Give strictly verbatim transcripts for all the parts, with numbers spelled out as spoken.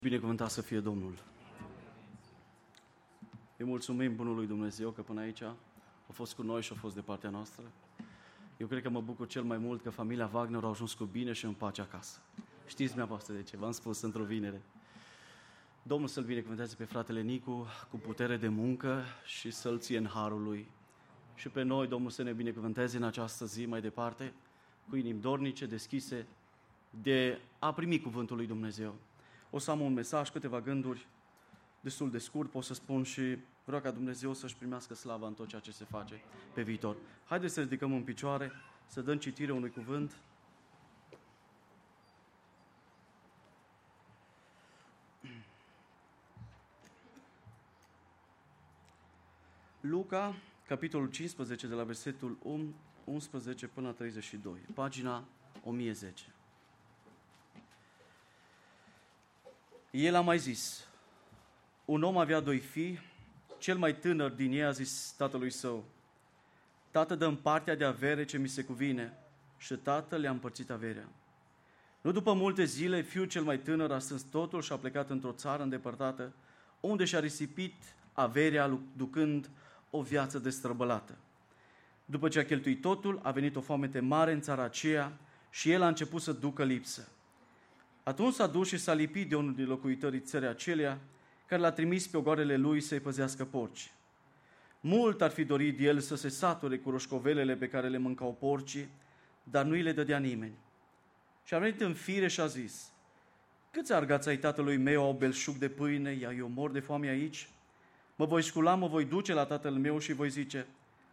Binecuvântat să fie Domnul. Îi mulțumim Bunului Dumnezeu că până aici a fost cu noi și a fost de partea noastră. Eu cred că mă bucur cel mai mult că familia Wagner a ajuns cu bine și în pace acasă. Știți dumneavoastră de ce? V-am spus într-o vinere. Domnul să-l binecuvânteze pe fratele Nicu cu putere de muncă și să-l ție în harul lui. Și pe noi, Domnul, să ne binecuvânteze în această zi mai departe, cu inimi dornice, deschise, de a primi cuvântul lui Dumnezeu. O să am un mesaj, câteva gânduri, destul de scurt, pot să spun, și vreau ca Dumnezeu să-și primească slava în tot ceea ce se face pe viitor. Haideți să ridicăm în picioare, să dăm citire unui cuvânt. Luca, capitolul cincisprezece, de la versetul unsprezece până la treizeci și doi, pagina o mie zece. El a mai zis: un om avea doi fii, cel mai tânăr din ei a zis tatălui său: Tată, dă-mi partea de avere ce mi se cuvine. Și tatăl le-a împărțit averea. Nu după multe zile, fiul cel mai tânăr a strâns totul și a plecat într-o țară îndepărtată, unde și-a risipit averea ducând o viață destrăbălată. După ce a cheltuit totul, a venit o foamete mare în țara aceea și el a început să ducă lipsă. Atunci s-a dus și s-a lipit de unul din locuitorii țării acelea, care l-a trimis pe ogoarele lui să-i păzească porci. Mult ar fi dorit el să se sature cu roșcovelele pe care le mâncau porcii, dar nu îi le dădea nimeni. Și a venit în fire și a zis: câți argați ai tatălui meu au belșug de pâine, iar eu mor de foame aici? Mă voi scula, mă voi duce la tatăl meu și voi zice: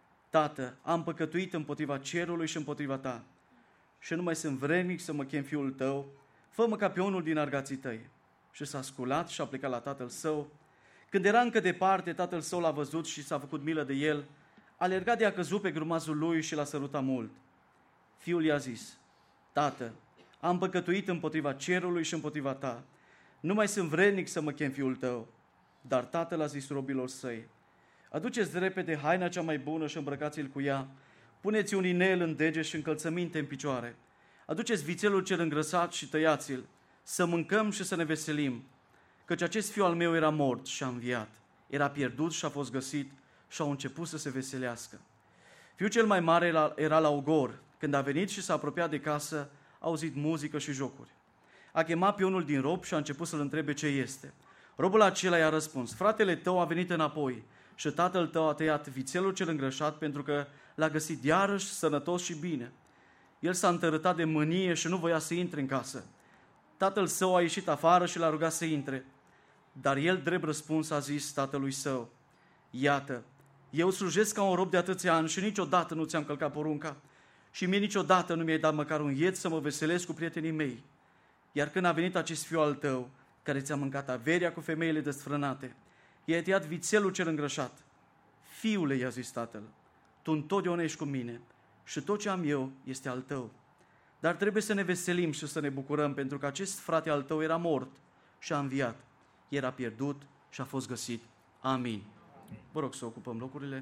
Tată, am păcătuit împotriva cerului și împotriva ta, și nu mai sunt vrednic să mă chem fiul tău, fă-mă ca pe unul din argații tăi. Și s-a sculat și a plecat la tatăl său. Când era încă departe, tatăl său l-a văzut și s-a făcut milă de el, a alergat de a căzut pe grumazul lui și l-a sărutat mult. Fiul i-a zis: Tată, am păcătuit împotriva cerului și împotriva ta, nu mai sunt vrednic să mă chem fiul tău. Dar tatăl a zis robilor săi: aduceți repede haina cea mai bună și îmbrăcați-l cu ea, puneți un inel în dege și încălțăminte în picioare, aduceți vițelul cel îngrăsat și tăiați-l, să mâncăm și să ne veselim, căci acest fiu al meu era mort și a înviat, era pierdut și a fost găsit, și au început să se veselească. Fiul cel mai mare era, era la ogor. Când a venit și s-a apropiat de casă, a auzit muzică și jocuri. A chemat pe unul din robi și a început să-l întrebe ce este. Robul acela i-a răspuns: fratele tău a venit înapoi și tatăl tău a tăiat vițelul cel îngrășat pentru că l-a găsit iarăși sănătos și bine. El s-a întărâtat de mânie și nu voia să intre în casă. Tatăl său a ieșit afară și l-a rugat să intre. Dar el, drept răspuns, a zis tatălui său: iată, eu slujesc ca un rob de atâția ani și niciodată nu ți-am călcat porunca și mie niciodată nu mi-ai dat măcar un ied să mă veselesc cu prietenii mei. Iar când a venit acest fiu al tău, care ți-a mâncat averia cu femeile desfrânate, i-ai tăiat vițelul cel îngrășat. Fiule, i-a zis tatăl, tu întotdeauna ești cu mine și tot ce am eu este al tău. Dar trebuie să ne veselim și să ne bucurăm, pentru că acest frate al tău era mort și a înviat, era pierdut și a fost găsit. Amin. Vă rog să ocupăm locurile.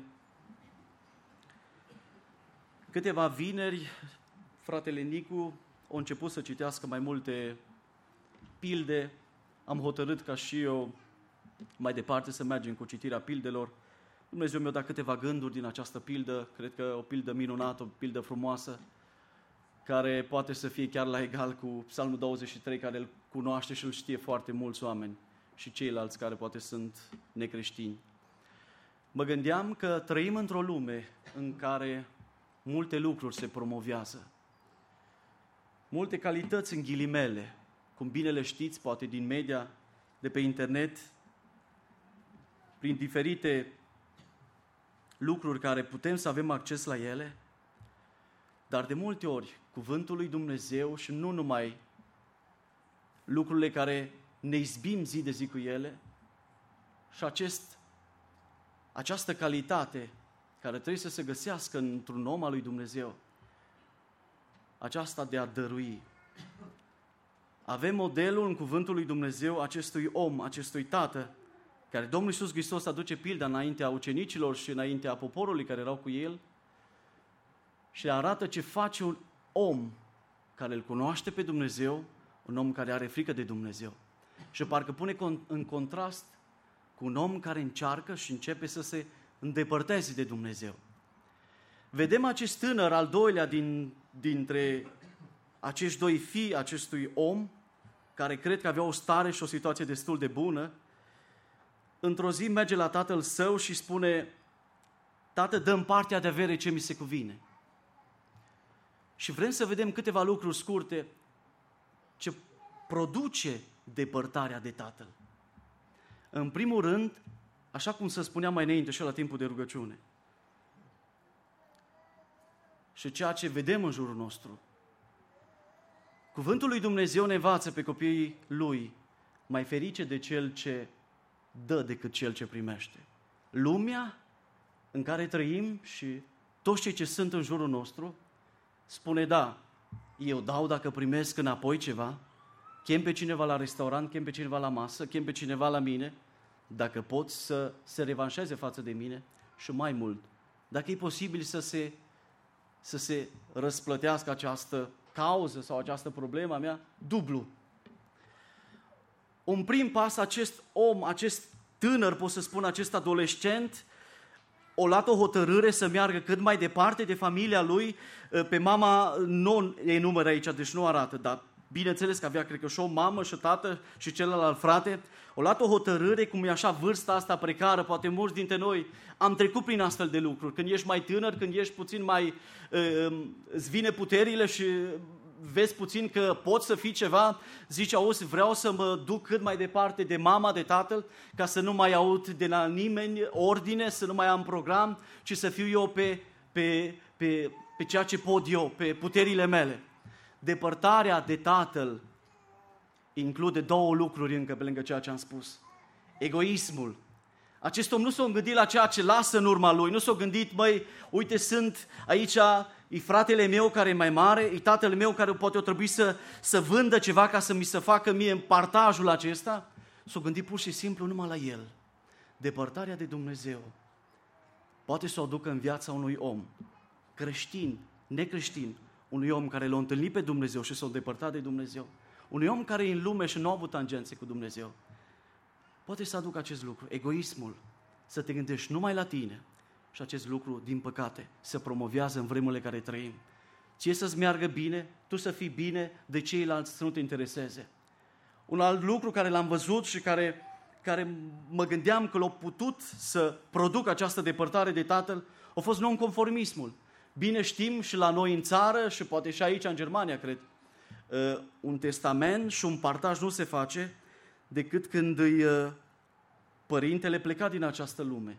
Câteva vineri, fratele Nicu a început să citească mai multe pilde. Am hotărât ca și eu mai departe să mergem cu citirea pildelor. Dumnezeu mi-a dat câteva gânduri din această pildă, cred că o pildă minunată, o pildă frumoasă, care poate să fie chiar la egal cu Psalmul douăzeci și trei, care îl cunoaște și îl știe foarte mulți oameni, și ceilalți care poate sunt necreștini. Mă gândeam că trăim într-o lume în care multe lucruri se promovează, multe calități în ghilimele, cum bine le știți, poate din media, de pe internet, prin diferite lucruri care putem să avem acces la ele, dar de multe ori cuvântul lui Dumnezeu și nu numai lucrurile care ne izbim zi de zi cu ele, și acest, această calitate care trebuie să se găsească într-un om al lui Dumnezeu, aceasta de a dărui. Avem modelul în cuvântul lui Dumnezeu acestui om, acestui tată, care Domnul Iisus Hristos aduce pilda înaintea ucenicilor și înaintea poporului care erau cu el și arată ce face un om care îl cunoaște pe Dumnezeu, un om care are frică de Dumnezeu. Și parcă pune în contrast cu un om care încearcă și începe să se îndepărteze de Dumnezeu. Vedem acest tânăr, al doilea din, dintre acești doi fii acestui om, care cred că avea o stare și o situație destul de bună. Într-o zi merge la tatăl său și spune: tată, dă-mi partea de avere ce mi se cuvine. Și vrem să vedem câteva lucruri scurte ce produce depărtarea de tatăl. În primul rând, așa cum se spunea mai înainte și la timpul de rugăciune, și ceea ce vedem în jurul nostru, cuvântul lui Dumnezeu ne învață pe copiii lui: mai ferice de cel ce dă decât cel ce primește. Lumea în care trăim și toți cei ce sunt în jurul nostru spune: da, eu dau dacă primesc înapoi ceva, chem pe cineva la restaurant, chem pe cineva la masă, chem pe cineva la mine, dacă pot să se revanșeze față de mine și mai mult, dacă e posibil să se, să se răsplătească această cauză sau această problemă a mea, dublu. Un prim pas, acest om, acest tânăr, pot să spun, acest adolescent, o luat o hotărâre să meargă cât mai departe de familia lui. Pe mama nu e număr aici, deci nu arată, dar bineînțeles că avea, cred că, și o mamă și tată și celălalt frate. O luat o hotărâre, cum e așa vârsta asta precară, poate mulți dintre noi am trecut prin astfel de lucruri. Când ești mai tânăr, când ești puțin mai, îți vine puterile și vezi puțin că poți să fii ceva, zici: auzi, vreau să mă duc cât mai departe de mama, de tatăl, ca să nu mai aud de la nimeni ordine, să nu mai am program, ci să fiu eu pe, pe, pe, pe ceea ce pot eu, pe puterile mele. Depărtarea de tatăl include două lucruri încă pe lângă ceea ce am spus. Egoismul. Acest om nu s-a gândit la ceea ce lasă în urma lui, nu s-a gândit: măi, uite, sunt aici, e fratele meu care e mai mare, e tatăl meu care poate o trebui să, să vândă ceva ca să mi se facă mie în partajul acesta. S-a gândit pur și simplu numai la el. Depărtarea de Dumnezeu poate să o aducă în viața unui om, creștin, necreștin, unui om care l-a întâlnit pe Dumnezeu și s-a depărtat de Dumnezeu, unui om care e în lume și nu a avut tangențe cu Dumnezeu. Poate să aducă acest lucru, egoismul, să te gândești numai la tine. Și acest lucru, din păcate, se promovează în vremurile care trăim. Ție să-ți meargă bine, tu să fii bine, de ceilalți să nu te intereseze. Un alt lucru care l-am văzut și care, care mă gândeam că l-a putut să producă această depărtare de tatăl, a fost nonconformismul. Bine știm și la noi în țară și poate și aici în Germania, cred, un testament și un partaj nu se face decât când îi părintele pleca din această lume.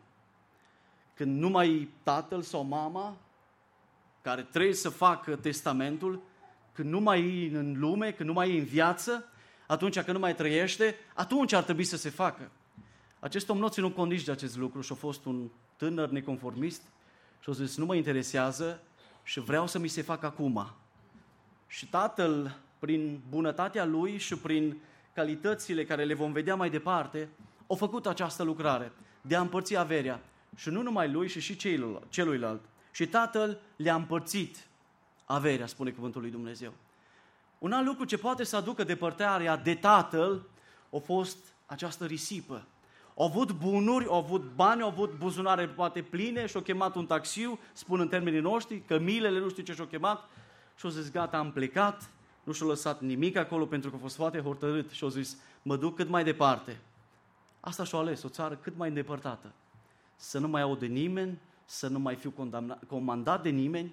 Când nu mai e tatăl sau mama care trebuie să facă testamentul, când nu mai e în lume, când nu mai e în viață, atunci când nu mai trăiește, atunci ar trebui să se facă. Acest om nu ținut cont nici de acest lucru și a fost un tânăr neconformist și a zis: nu mă interesează și vreau să mi se facă acum. Și tatăl, prin bunătatea lui și prin calitățile care le vom vedea mai departe, a făcut această lucrare de a împărți averea. Și nu numai lui, și și celuilalt. Și tatăl le-a împărțit averea, spune cuvântul lui Dumnezeu. Un alt lucru ce poate să aducă depărtarea de tatăl a fost această risipă. Au avut bunuri, au avut bani, au avut buzunare poate pline și au chemat un taxiu, spun în termenii noștri, cămilele, nu știu ce și-au chemat, și au zis: gata, am plecat, nu și-au lăsat nimic acolo pentru că a fost foarte hotărât și au zis: mă duc cât mai departe. Asta și-a ales, o țară cât mai îndepărtată. Să nu mai aud de nimeni, să nu mai fiu condamnat, comandat de nimeni,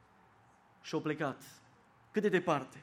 și au plecat. Cât de departe?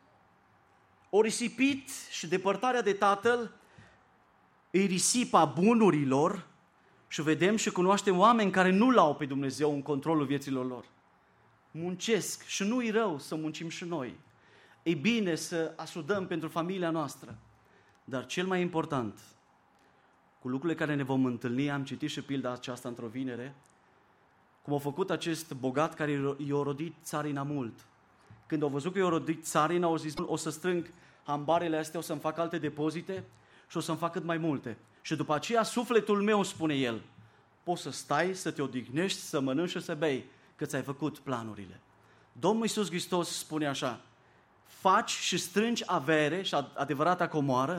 O risipit și depărtarea de tatăl îi risipa bunurilor și vedem și cunoaștem oameni care nu l-au pe Dumnezeu în controlul vieților lor. Muncesc și nu-i rău să muncim și noi. E bine să asudăm pentru familia noastră. Dar cel mai important, cu lucrurile care ne vom întâlni, am citit și pilda aceasta într-o vinere, cum a făcut acest bogat care i-a rodit țarina mult. Când au văzut că i-a rodit țarina, au zis: o să strâng hambarele astea, o să-mi fac alte depozite și o să-mi fac cât mai multe. Și după aceea sufletul meu, spune el, poți să stai, să te odihnești, să mănânci și să bei, că ți-ai făcut planurile. Domnul Iisus Hristos spune așa: faci și strângi avere și adevărata comoară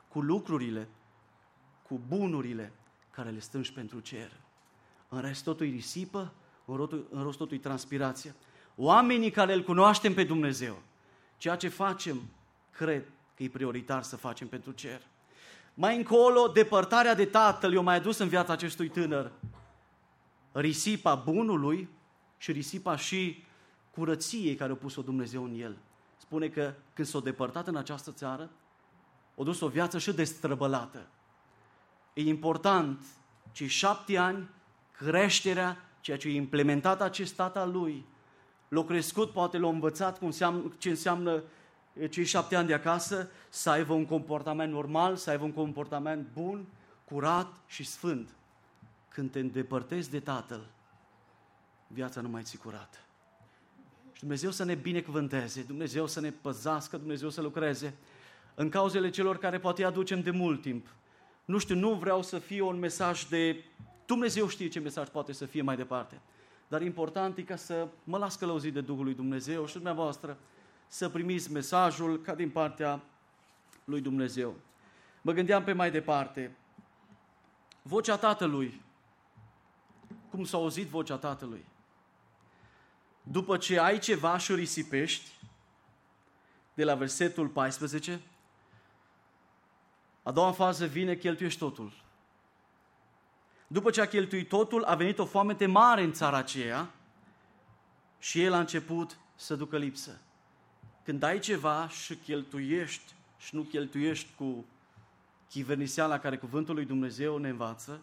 cu lucrurile, cu bunurile care le strângi pentru cer. În rest totul e risipă, în rost totul e transpirație. Oamenii care îl cunoaștem pe Dumnezeu, ceea ce facem, cred că e prioritar să facem pentru cer. Mai încolo, depărtarea de Tatăl i-a mai adus în viața acestui tânăr risipa bunului și risipa și curăției care a pus-o Dumnezeu în el. Spune că când s-a depărtat în această țară, a dus o viață și destrăbălată. E important, cei șapte ani, creșterea, ceea ce a implementat acest tată al lui, l-a crescut, poate l-a învățat cum înseamnă, ce înseamnă cei șapte ani de acasă, să aibă un comportament normal, să aibă un comportament bun, curat și sfânt. Când te îndepărtezi de Tatăl, viața nu mai ți-e curată. Și Dumnezeu să ne binecuvânteze, Dumnezeu să ne păzească, Dumnezeu să lucreze în cauzele celor care poate aducem de mult timp. Nu știu, nu vreau să fie un mesaj de... Dumnezeu știe ce mesaj poate să fie mai departe. Dar important e ca să mă las călăuzit de Duhul lui Dumnezeu și dumneavoastră să primiți mesajul ca din partea lui Dumnezeu. Mă gândeam pe mai departe. Vocea Tatălui. Cum s-a auzit vocea Tatălui? După ce ai ceva și o risipești, de la versetul paisprezece, a doua fază vine, cheltuiești totul. După ce a cheltuit totul, a venit o foamete mare în țara aceea și el a început să ducă lipsă. Când ai ceva și cheltuiești și nu cheltuiești cu chiverniseala care cuvântul lui Dumnezeu ne învață,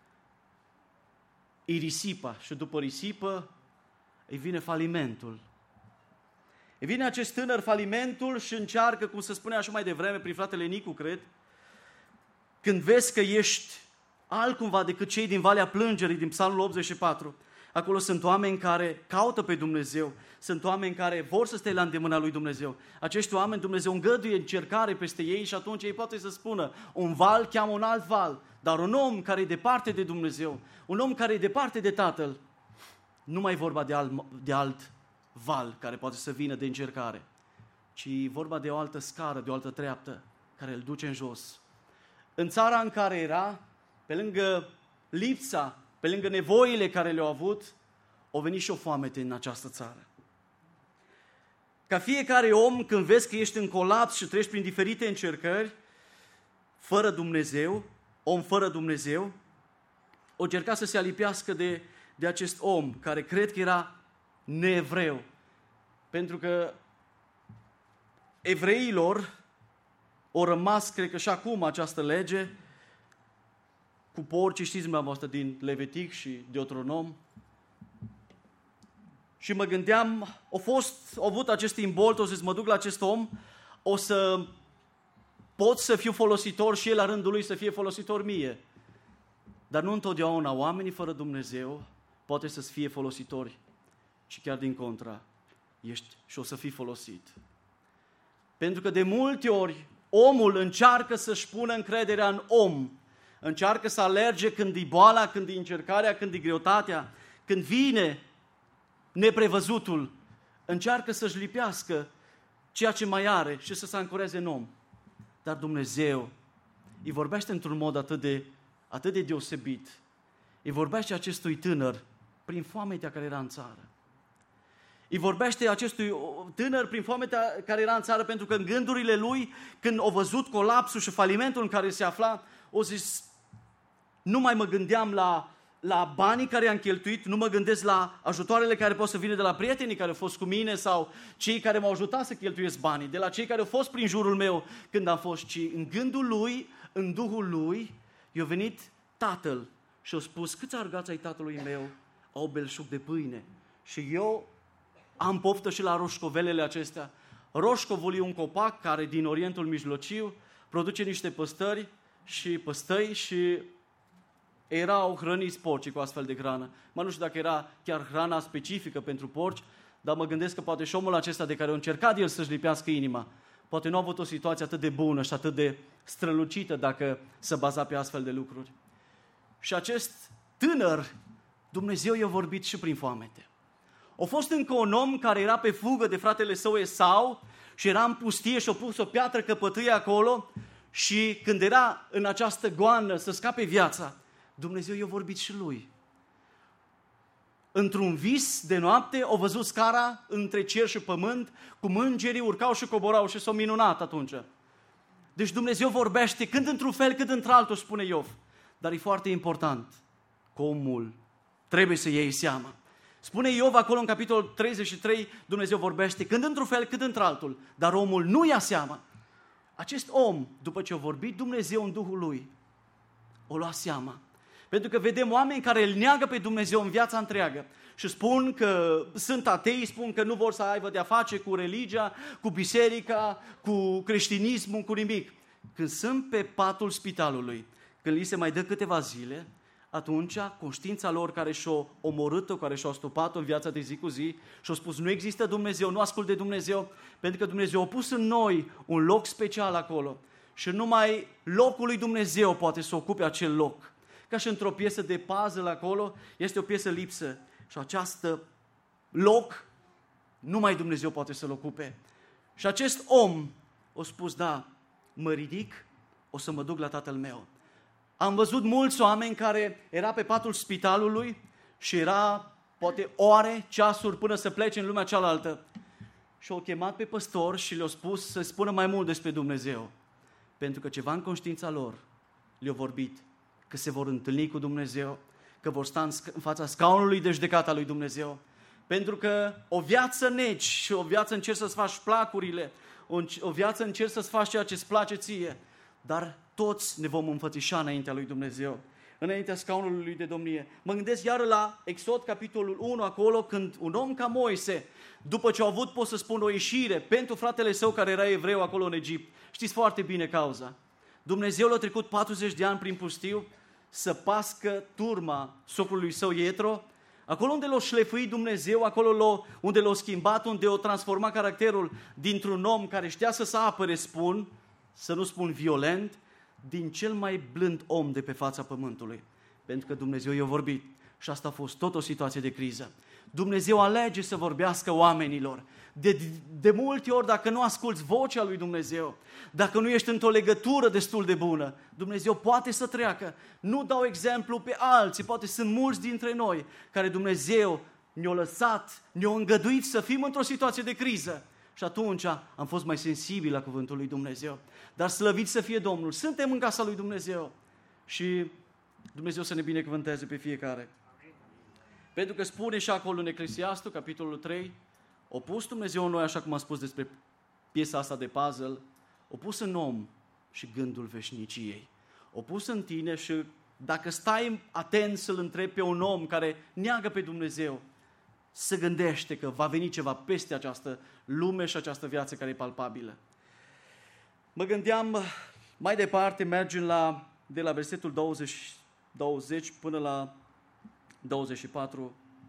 e risipa și după risipă îi vine falimentul. Îi vine acest tânăr falimentul și încearcă, cum se spunea și mai devreme prin fratele Nicu, cred, când vezi că ești altcumva decât cei din Valea Plângerii, din Psalmul optzeci și patru, acolo sunt oameni care caută pe Dumnezeu, sunt oameni care vor să stea la îndemâna lui Dumnezeu. Acești oameni, Dumnezeu îngăduie încercare peste ei și atunci ei poate să spună, un val cheamă un alt val, dar un om care e departe de Dumnezeu, un om care e departe de Tatăl, nu mai e vorba de alt, de alt val care poate să vină de încercare, ci e vorba de o altă scară, de o altă treaptă care îl duce în jos. În țara în care era, pe lângă lipsa, pe lângă nevoile care le-au avut, au venit și o foamete în această țară. Ca fiecare om, când vezi că ești în colaps și treci prin diferite încercări, fără Dumnezeu, om fără Dumnezeu, o încerca să se alipească de, de acest om, care cred că era neevreu. Pentru că evreilor au rămas, cred că și acum, această lege cu porci, știți dumneavoastră, din Levitic și Deuteronom. Și mă gândeam, au fost, au avut acest imbolt, o să mă duc la acest om, o să pot să fiu folositor și el la rândul lui să fie folositor mie. Dar nu întotdeauna oamenii fără Dumnezeu poate să fie folositori, ci chiar din contra, ești și o să fii folosit. Pentru că de multe ori omul încearcă să-și pună încrederea în om, încearcă să alerge când e boala, când e încercarea, când e greutatea, când vine neprevăzutul, încearcă să-și lipească ceea ce mai are și să se ancoreze în om. Dar Dumnezeu îi vorbește într-un mod atât de, atât de deosebit. Îi vorbește acestui tânăr prin foametea care era în țară. Îi vorbește acestui tânăr prin foametea care era în țară, pentru că în gândurile lui, când a văzut colapsul și falimentul în care se afla, o zis, nu mai mă gândeam la, la banii care i-am cheltuit, nu mă gândesc la ajutoarele care pot să vină de la prietenii care au fost cu mine sau cei care m-au ajutat să cheltuiesc banii, de la cei care au fost prin jurul meu când am fost, ci în gândul lui, în Duhul lui, i-a venit Tatăl și a spus, câți argați ai tatălui meu au belșug de pâine? Și eu am poftă și la roșcovelele acestea. Roșcovul e un copac care din Orientul Mijlociu produce niște păstări și păstăi și erau hrăniți porcii cu astfel de hrană. Mă nu știu dacă era chiar hrana specifică pentru porci, dar mă gândesc că poate și omul acesta de care a încercat el să-și lipească inima, poate nu a avut o situație atât de bună și atât de strălucită dacă se baza pe astfel de lucruri. Și acest tânăr, Dumnezeu i-a vorbit și prin foamete. A fost încă un om care era pe fugă de fratele său Esau și era în pustie și a pus o piatră căpătâie acolo și când era în această goană să scape viața, Dumnezeu i-a vorbit și lui. Într-un vis de noapte, au văzut scara între cer și pământ, cum îngerii urcau și coborau și s-au minunat atunci. Deci Dumnezeu vorbește când într-un fel, cât într-altul, spune Iov. Dar e foarte important că omul trebuie să iei seama. Spune Iov acolo în capitolul treizeci și trei, Dumnezeu vorbește când într-un fel, cât într-altul, dar omul nu ia seama. Acest om, după ce a vorbit Dumnezeu în Duhul lui, o lua seama. Pentru că vedem oameni care îl neagă pe Dumnezeu în viața întreagă și spun că sunt atei, spun că nu vor să aibă de-a face cu religia, cu biserica, cu creștinismul, cu nimic. Când sunt pe patul spitalului, când li se mai dă câteva zile, atunci conștiința lor care și-o omorât-o, care și-o stupat-o în viața de zi cu zi și-o spus nu există Dumnezeu, nu ascult de Dumnezeu, pentru că Dumnezeu a pus în noi un loc special acolo și numai locul lui Dumnezeu poate să ocupe acel loc. Ca și într-o piesă de puzzle acolo, este o piesă lipsă și această loc numai Dumnezeu poate să-l ocupe. Și acest om a spus, da, mă ridic, o să mă duc la tatăl meu. Am văzut mulți oameni care era pe patul spitalului și era poate ore, ceasuri până să plece în lumea cealaltă. Și au chemat pe păstor și le-au spus să spună mai mult despre Dumnezeu. Pentru că ceva în conștiința lor le-a vorbit că se vor întâlni cu Dumnezeu, că vor sta în fața scaunului de judecată al lui Dumnezeu. Pentru că o viață negi și o viață încerci să-ți faci placurile, o viață încerci să-ți faci ceea ce îți place ție, dar toți ne vom înfățișa înaintea lui Dumnezeu, înaintea scaunului lui de domnie. Mă gândesc iar la Exod, capitolul unu, acolo, când un om ca Moise, după ce a avut, pot să spun, o ieșire pentru fratele său care era evreu acolo în Egipt, știți foarte bine cauza. Dumnezeu l-a trecut patruzeci de ani prin pustiu să pască turma socrului său Ietro, acolo unde l-a șlefuit Dumnezeu, acolo unde l-a schimbat, unde a transformat caracterul dintr-un om care știa să se apere, spun, să nu spun violent, din cel mai blând om de pe fața pământului. Pentru că Dumnezeu i-a vorbit și asta a fost tot o situație de criză. Dumnezeu alege să vorbească oamenilor. De, de multe ori, dacă nu asculți vocea lui Dumnezeu, dacă nu ești într-o legătură destul de bună, Dumnezeu poate să treacă. Nu dau exemplu pe alții, poate sunt mulți dintre noi care Dumnezeu ne-a lăsat, ne-a îngăduit să fim într-o situație de criză. Și atunci am fost mai sensibili la cuvântul lui Dumnezeu. Dar slăvit să fie Domnul. Suntem în casa lui Dumnezeu. Și Dumnezeu să ne binecuvânteze pe fiecare. Pentru că spune și acolo în Eclesiastul, capitolul trei, o pus Dumnezeu în noi, așa cum am spus despre piesa asta de puzzle, o pus în om și gândul veșniciei. O pus în tine și dacă stai atent să-l întrebi pe un om care neagă pe Dumnezeu, se gândește că va veni ceva peste această lume și această viață care e palpabilă. Mă gândeam mai departe, mergem la, de la versetul douăzeci, douăzeci până la douăzeci și patru.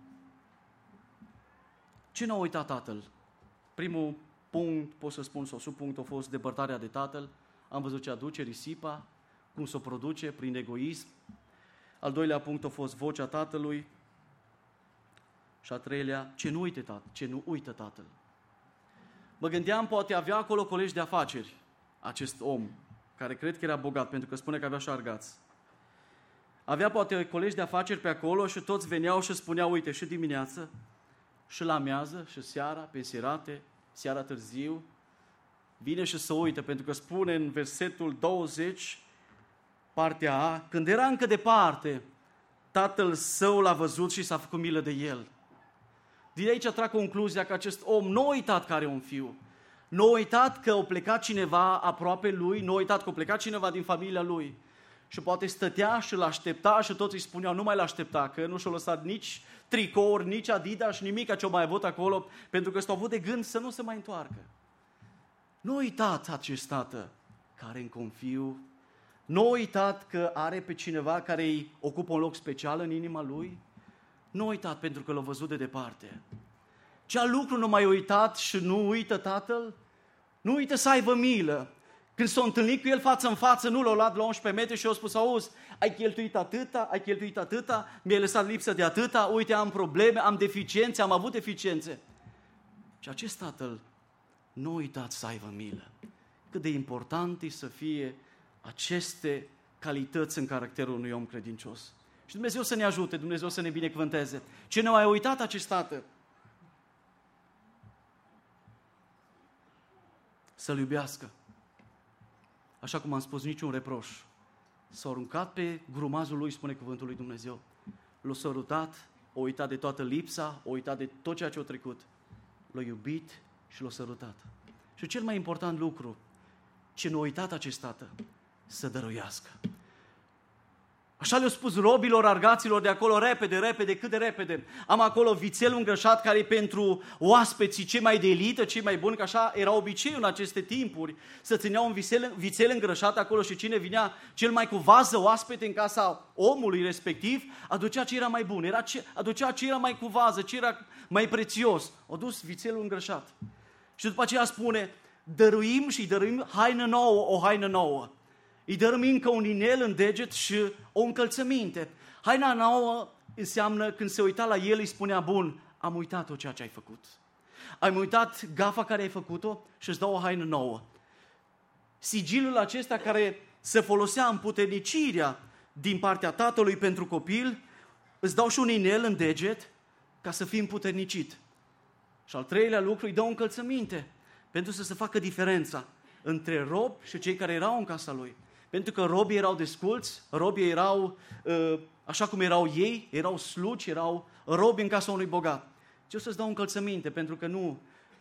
Ce n-a uitat tatăl? Primul punct, pot să spun, sau subpunct, a fost depărtarea de tatăl. Am văzut ce aduce risipa, cum se o produce, prin egoism. Al doilea punct a fost vocea tatălui. Și a treilea, ce nu uite tatăl, ce nu uită tatăl. Mă gândeam, poate avea acolo colegi de afaceri, acest om, care cred că era bogat, pentru că spune că avea și argați. Avea poate colegi de afaceri pe acolo și toți veneau și spuneau, uite, și dimineață, și la amiază, și seara, pensierate, seara târziu, vine și să uită, pentru că spune în versetul douăzeci, partea A, când era încă departe, tatăl său l-a văzut și s-a făcut milă de el. Din aici trag concluzia că acest om nu a uitat că are un fiu, nu a uitat că a plecat cineva aproape lui, nu a uitat că a plecat cineva din familia lui și poate stătea și l-aștepta și toți îi spuneau, nu mai l-aștepta, că nu și-a lăsat nici tricouri, nici Adidas, nimic ce-o mai avut acolo, pentru că s-au avut de gând să nu se mai întoarcă. Nu a uitat acest tată care încă un fiu, nu a uitat că are pe cineva care îi ocupă un loc special în inima lui, nu a uitat pentru că l-a văzut de departe. Ce lucru nu mai a uitat și nu uită tatăl? Nu uită să aibă milă. Când s-a întâlnit cu el față în față, nu l-a luat la unsprezece metri și a spus, auzi, ai cheltuit atâta, ai cheltuit atâta, mi-ai lăsat lipsă de atâta, uite, am probleme, am deficiențe, am avut deficiențe. Și acest tatăl nu a uitat să aibă milă. Cât de important e să fie aceste calități în caracterul unui om credincios. Și Dumnezeu să ne ajute, Dumnezeu să ne binecuvânteze. Ce ne-a mai uitat acest tată? Să-l iubească. Așa cum am spus, niciun reproș. S-a aruncat pe grumazul lui, spune cuvântul lui Dumnezeu. L-a sărutat, a uitat de toată lipsa, a uitat de tot ceea ce a trecut. L-a iubit și l-a sărutat. Și cel mai important lucru, ce n-a uitat acest tată, să dăruiască. Așa le-a spus robilor, argaților de acolo, repede, repede, cât de repede. Am acolo vițelul îngrășat care e pentru oaspeții cei mai de elită, cei mai buni, că așa era obiceiul în aceste timpuri, să țineau un vițel, vițel îngrășat acolo și cine vinea cel mai cu vază oaspete în casa omului respectiv, aducea ce era mai bun, era ce, aducea ce era mai cu vază, ce era mai prețios. O dus vițelul îngrășat. Și după aceea spune, dăruim și dăruim haină nouă, o haină nouă. Îi dărâm încă un inel în deget și o încălțăminte. Haina nouă înseamnă când se uita la el îi spunea, bun, am uitat tot ceea ce ai făcut. Ai uitat gafa care ai făcut-o și îți dau o haină nouă. Sigilul acesta care se folosea în puternicirea din partea tatălui pentru copil, îți dau și un inel în deget ca să fii împuternicit. Și al treilea lucru, îi dă o încălțăminte pentru să se facă diferența între robi și cei care erau în casa lui. Pentru că robii erau desculți, robii erau, așa cum erau ei, erau slugi, erau robi în casa unui bogat. Ce o să-ți dau încălțăminte, pentru că nu,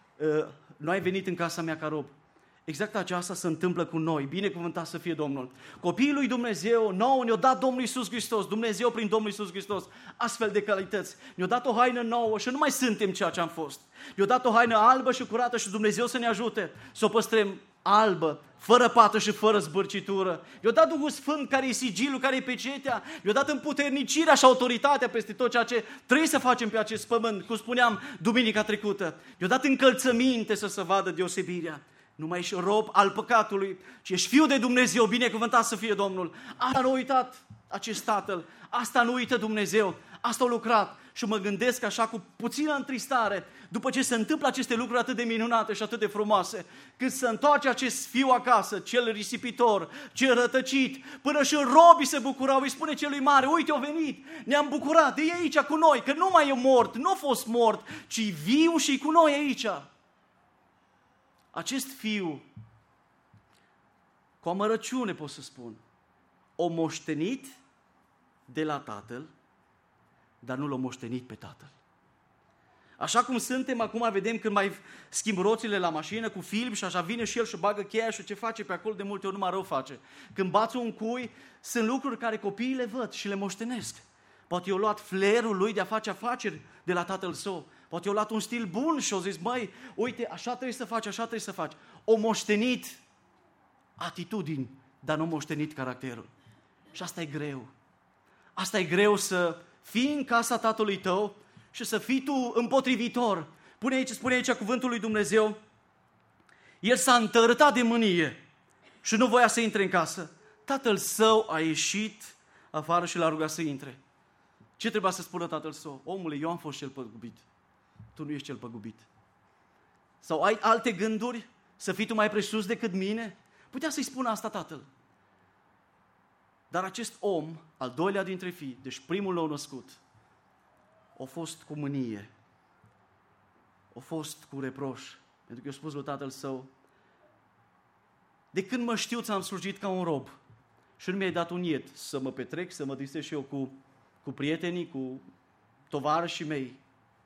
nu ai venit în casa mea ca rob. Exact aceasta se întâmplă cu noi, binecuvântat să fie Domnul. Copiii lui Dumnezeu, nouă ne-a dat Domnul Iisus Hristos, Dumnezeu prin Domnul Iisus Hristos, astfel de calități. Ne-a dat o haină nouă și nu mai suntem ceea ce am fost. Ne-a dat o haină albă și curată și Dumnezeu să ne ajute să o păstrăm albă, fără pată și fără zbârcitură. I-a dat Duhul Sfânt care e sigilul, care e pecetea, i-a dat împuternicirea și autoritatea peste tot ceea ce trebuie să facem pe acest pământ, cum spuneam duminica trecută. I-a dat încălțăminte să se vadă deosebirea. Nu mai ești rob al păcatului, ci ești fiul de Dumnezeu, binecuvântat să fie Domnul. Asta nu a uitat acest tatăl, asta nu uită Dumnezeu, asta a lucrat. Și mă gândesc așa cu puțină întristare, după ce se întâmplă aceste lucruri atât de minunate și atât de frumoase, când se întoarce acest fiu acasă, cel risipitor, cel rătăcit, până și robii se bucurau, îi spune celui mare, uite, au venit, ne-am bucurat, e aici cu noi, că nu mai e mort, nu a fost mort, ci viu și cu noi aici. Acest fiu, cu amărăciune pot să spun, o moștenit de la tatăl, dar nu l-a moștenit pe tatăl. Așa cum suntem, acum vedem când mai schimb roțile la mașină cu film și așa vine și el și bagă cheia și ce face pe acolo, de multe ori numai rău face. Când bați un cui, sunt lucruri care copiii le văd și le moștenesc. Poate i-a luat flair-ul lui de a face afaceri de la tatăl său. Poate i-a luat un stil bun și a zis, măi, uite, așa trebuie să faci, așa trebuie să faci. O moștenit atitudini, dar nu moștenit caracterul. Și asta e greu. Asta e greu să fii în casa tatălui tău și să fii tu împotrivitor. Pune aici, spune aici cuvântul lui Dumnezeu, el s-a întărâtat de mânie și nu voia să intre în casă. Tatăl său a ieșit afară și l-a rugat să intre. Ce trebuia să spună tatăl său? Omule, eu am fost cel păgubit. Tu nu ești cel păgubit. Sau ai alte gânduri? Să fii tu mai presus decât mine? Putea să-i spună asta tatăl. Dar acest om, al doilea dintre fii, deci primul nou născut, a fost cu mânie, a fost cu reproș, pentru că i-a spus lui tatăl său, de când mă știu ți-am slujit ca un rob și nu mi-ai dat un ied să mă petrec, să mă distrez și eu cu, cu prietenii, cu tovarășii mei.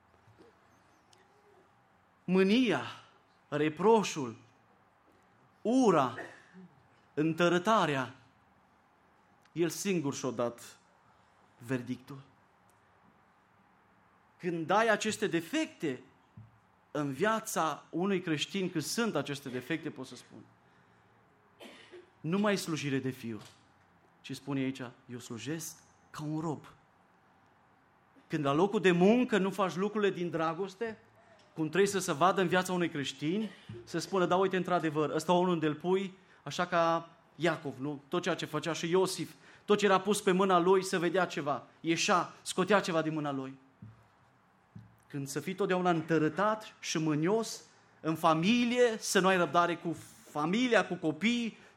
Mânia, reproșul, ura, întărătarea, el singur și-a dat verdictul. Când ai aceste defecte în viața unui creștin, când sunt aceste defecte, pot să spun, nu mai e slujire de fiu, ci spune aici, eu slujesc ca un rob. Când la locul de muncă nu faci lucrurile din dragoste, cum trebuie să se vadă în viața unui creștin, să spună, da, uite, într-adevăr, ăsta unul unde îl pui, așa ca Iacov, nu? Tot ceea ce făcea și Iosif, tot ce era pus pe mâna lui, se vedea ceva, ieșea, scotea ceva din mâna lui. Când să fii totdeauna întărătat și mânios, în familie, să nu ai răbdare cu familia, cu copiii,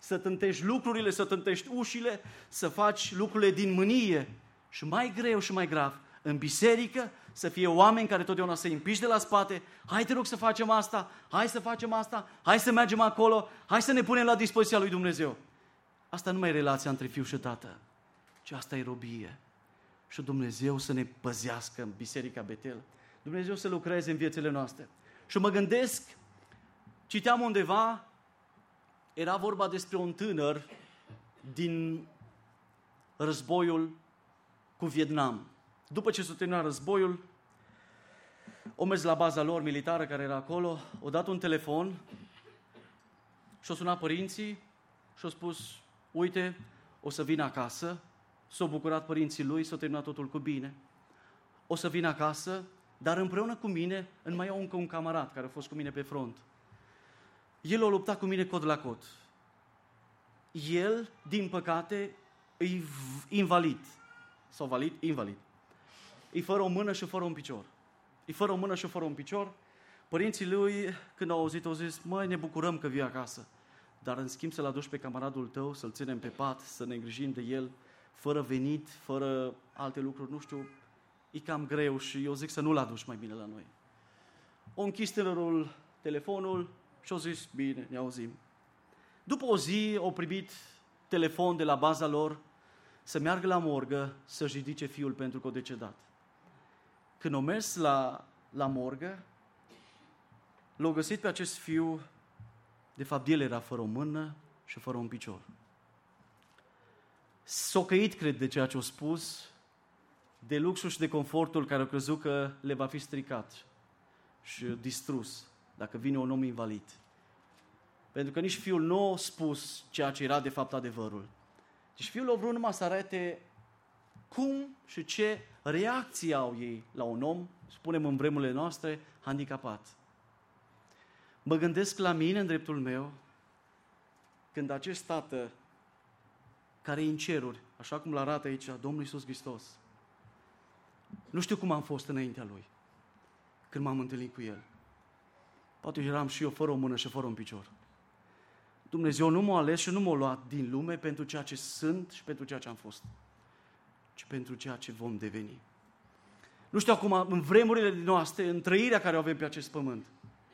să tântești lucrurile, să tântești ușile, să faci lucrurile din mânie. Și mai greu și mai grav, în biserică să fie oameni care totdeauna să îi împiși de la spate, hai te rog să facem asta, hai să facem asta, hai să mergem acolo, hai să ne punem la dispoziția lui Dumnezeu. Asta nu mai e relația între fiu și tată, ci asta e robie. Și Dumnezeu să ne păzească în Biserica Betel. Dumnezeu să lucreze în viețile noastre. Și mă gândesc, citeam undeva, era vorba despre un tânăr din războiul cu Vietnam. După ce s-a terminat războiul, o mers la baza lor militară care era acolo, o dat un telefon și-o sunat părinții și-o spus, uite, o să vin acasă. S-au bucurat părinții lui, s-a terminat totul cu bine. O să vin acasă, dar împreună cu mine îmi mai iau încă un camarat care a fost cu mine pe front. El a luptat cu mine cot la cot. El, din păcate, e invalid. Sau valid? Invalid. E fără o mână și fără un picior. E fără o mână și fără un picior. Părinții lui, când au auzit, au zis, măi, ne bucurăm că vii acasă. Dar în schimb să-l aduci pe camaradul tău, să-l ținem pe pat, să ne îngrijim de el, fără venit, fără alte lucruri, nu știu, e cam greu și eu zic să nu-l aduci mai bine la noi. O închis tânărul telefonul și au zis, bine, ne auzim. După o zi au primit telefon de la baza lor să meargă la morgă să-și ridice fiul pentru că a decedat. Când au mers la, la morgă, l-au găsit pe acest fiu, de fapt el era fără o mână și fără un picior. S-o căit, cred, de ceea ce au spus, de luxul și de confortul care au crezut că le va fi stricat și distrus dacă vine un om invalid. Pentru că nici fiul nu a spus ceea ce era de fapt adevărul. Deci fiul a vrut numai să arate cum și ce reacții au ei la un om, spunem în vremurile noastre, handicapat. Mă gândesc la mine, în dreptul meu, când acest tată care e în ceruri, așa cum l-arată aici Domnul Iisus Hristos. Nu știu cum am fost înaintea Lui, când m-am întâlnit cu El. Poate eram și eu fără o mână și fără un picior. Dumnezeu nu m-a ales și nu m-a luat din lume pentru ceea ce sunt și pentru ceea ce am fost, ci pentru ceea ce vom deveni. Nu știu acum, în vremurile noastre, în trăirea care o avem pe acest pământ,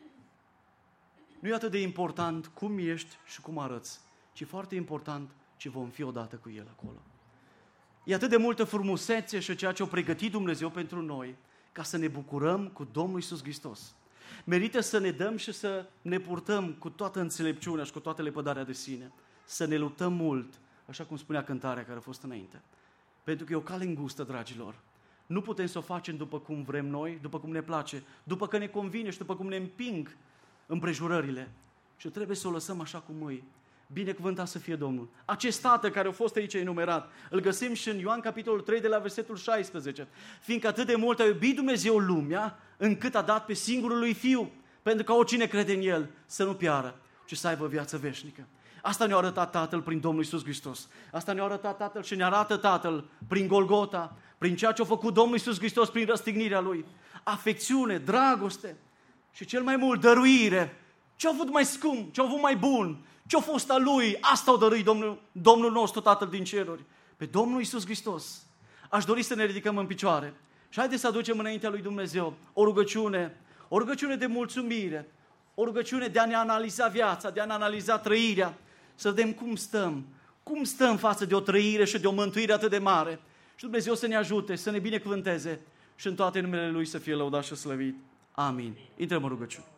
nu e atât de important cum ești și cum arăți, ci foarte important ce vom fi odată cu El acolo. E atât de multă frumusețe și ceea ce a pregătit Dumnezeu pentru noi, ca să ne bucurăm cu Domnul Iisus Hristos. Merită să ne dăm și să ne purtăm cu toată înțelepciunea și cu toată lepădarea de sine. Să ne luptăm mult, așa cum spunea cântarea care a fost înainte. Pentru că e o cale îngustă, dragilor. Nu putem să o facem după cum vrem noi, după cum ne place, după că ne convine și după cum ne împing împrejurările. Și trebuie să o lăsăm așa cum e. Binecuvântat să fie Domnul. Acest tată care a fost aici enumerat, îl găsim și în Ioan capitolul trei de la versetul șaisprezece. Fiindcă atât de mult a iubit Dumnezeu lumea, încât a dat pe singurul lui Fiu, pentru că oricine crede în El să nu piară, ci să aibă viață veșnică. Asta ne-a arătat Tatăl prin Domnul Iisus Hristos. Asta ne-a arătat Tatăl și ne arată Tatăl prin Golgota, prin ceea ce a făcut Domnul Iisus Hristos prin răstignirea Lui. Afecțiune, dragoste și cel mai mult dăruire. Ce-a avut mai scump, ce-a avut mai bun, ce-a fost a Lui, asta o dărui Domnul, Domnul nostru, Tatăl din ceruri, pe Domnul Iisus Hristos. Aș dori să ne ridicăm în picioare și haideți să aducem înaintea lui Dumnezeu o rugăciune, o rugăciune de mulțumire, o rugăciune de a ne analiza viața, de a ne analiza trăirea, să vedem cum stăm, cum stăm față de o trăire și de o mântuire atât de mare. Și Dumnezeu să ne ajute, să ne binecuvânteze și în toate numele Lui să fie lăudat și slăvit. Amin. Intrăm în rugăciune.